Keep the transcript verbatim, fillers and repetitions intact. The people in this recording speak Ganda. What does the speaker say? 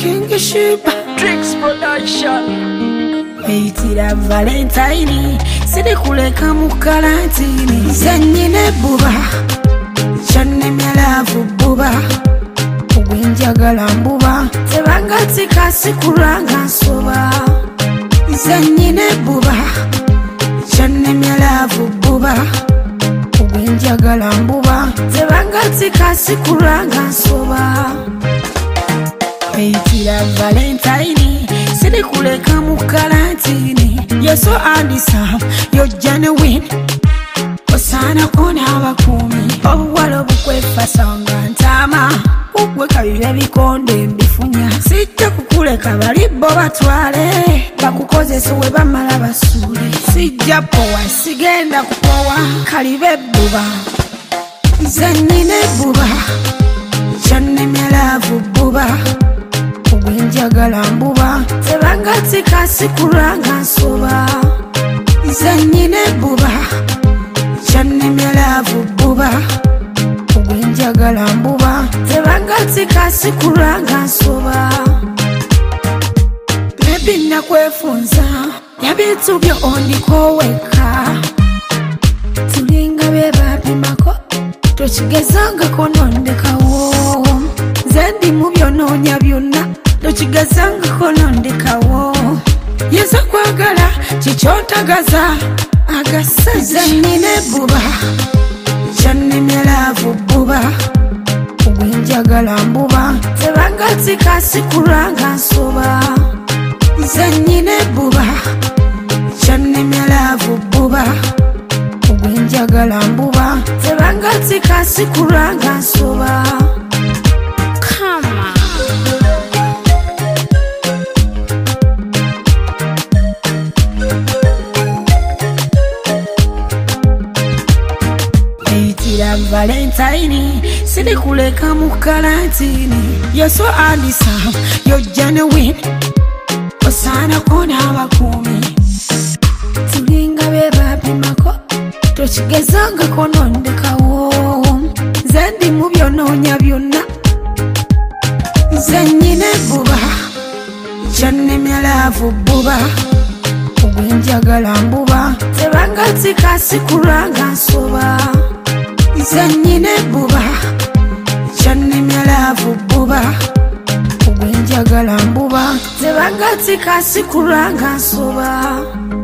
King Sheep Tricks Production. Eitira Valentine sidi kuleka mu karantini zennyine buba kyannemye laavu buba ogwenjagala mbuba tebanga tikasi kulanga nsoba zennyine buba kyannemye laavu buba ogwenjagala mbuba tebanga tikasi kulanga nsoba Eitira Valentine sidi kuleka mu karantini You're so handsome, you're genuine Osana kona abakumi Obuwala obukwefa sanga ntama Ugweka bibe bikonde mbifunya Sijja kukuleka bali bo batwale Bakukozesa we bamala basule Sijja powa, sigenda kupowa Kalibe buba Zennyine buba Kyannemye laavu buba ogwenjagala mbuba tebanga tikasi kulanga nsoba zennyine buba kyannemye laavu buba ogwenjagala mbuba tebanga tikasi kulanga nsoba bebi nakwefunza yabitu byo ondiko weka tulinga bebapimako tokigezangako nondekawo zendi mu byonoonya byonna tokigezangako nondekawo yeza kwagala kikyontagaza agasa zennyine buba kyannemye laavu buba ogwenjagala mbuba tebanga tikasi kulanga nsoba zennyine buba kyannemye laavu buba ogwenjagala mbuba tebanga tikasi kulanga nsoba Eitira Valentine sidi kuleka mu karantini You're so handsome, you're genuine Osana kona abakumi tulinga bebapimako tokigezangako nondekawo zendi mu byonoonya byonna zennyine buba kyannemye laavu buba ogwenjagala mbuba tebanga tikasi kulanga nsoba zennyine buba kyannemye laavu buba ogwenjagala mbuba tebanga tikasi kulanga nsoba